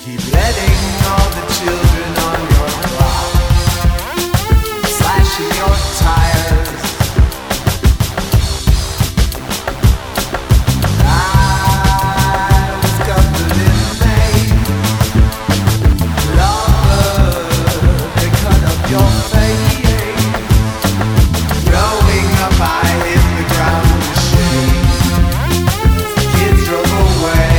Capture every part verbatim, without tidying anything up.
Keep letting all the children on your block slashing your tires. I was covered in pain. Lover, they cut up your face. Growing up, I hit the ground with shame. Kids drove away.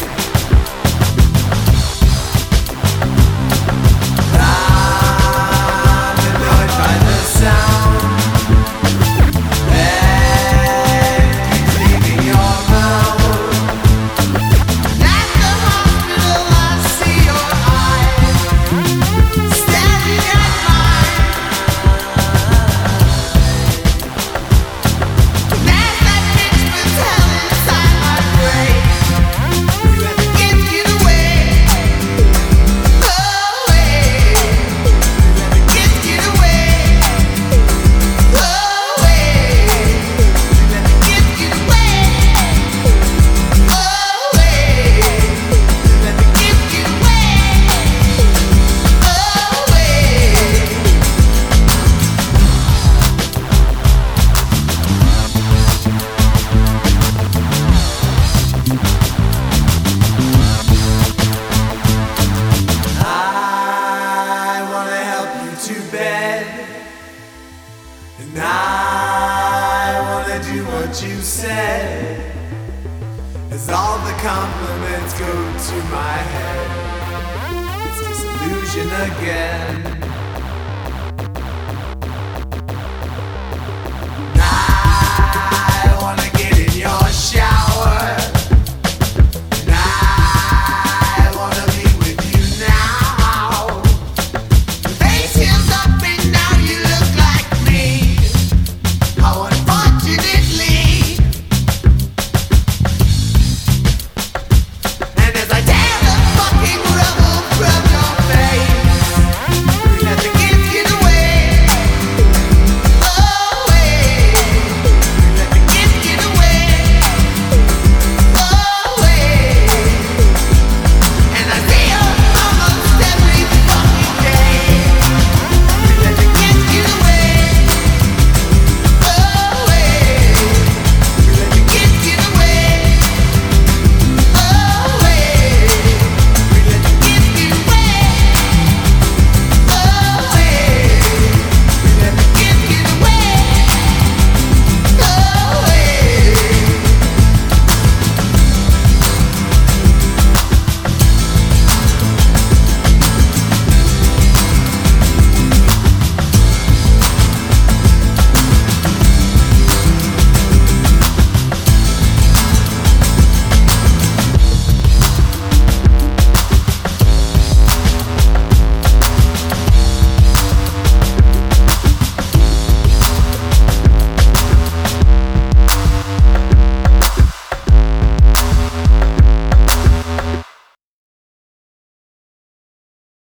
And I wanna do what you said, as all the compliments go to my head. It's disillusion again.